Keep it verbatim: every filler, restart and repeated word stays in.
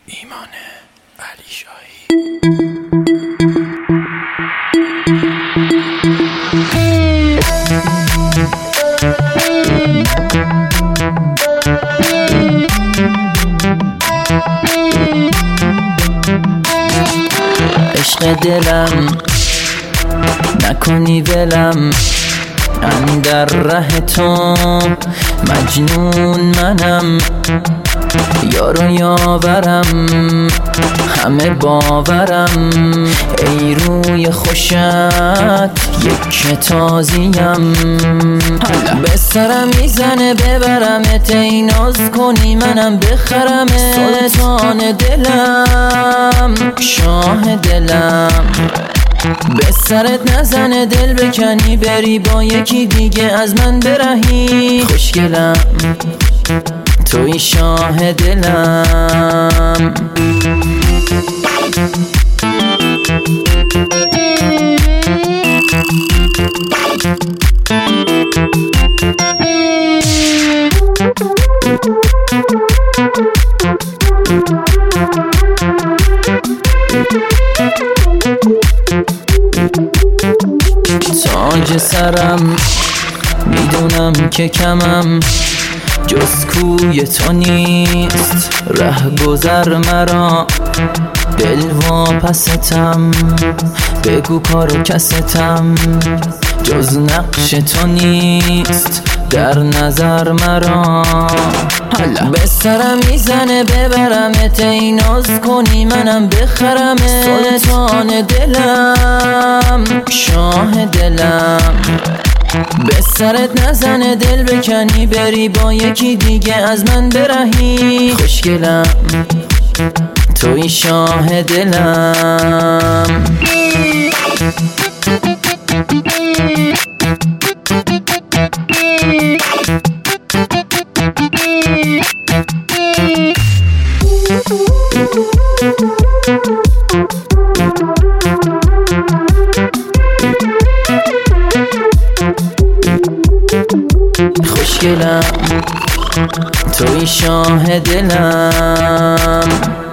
ایمان علیشاهی. عشق دلم نکنی ولم، اندر ره تو مجنون منم، یارو یاورم همه باورم، ای روی خوشت یک تازیم، به سرم میزنه ببرمت، ای ناز کنی منم بخرمت، سلطان دلم شاه دلم، به سرت نزنه دل بکنی بری با یکی دیگه از من برهی، خوشگلم توی شاه دلم. تاج سرم میدونم که کمم، جز کوی تو نیست ره گذر مرا، دل واپستم بگو کار کستم، جز نقش تو نیست در نظر مرا، به سرم میزنه ببرمت، ای ناز کنی منم بخرمت، سلطان دلم شاه دلم، به سرت نزنه دل بکنی بری با یکی دیگه از من برهی، خوشگلم توی شاه دلم. خوشگلم توی شاه دلم.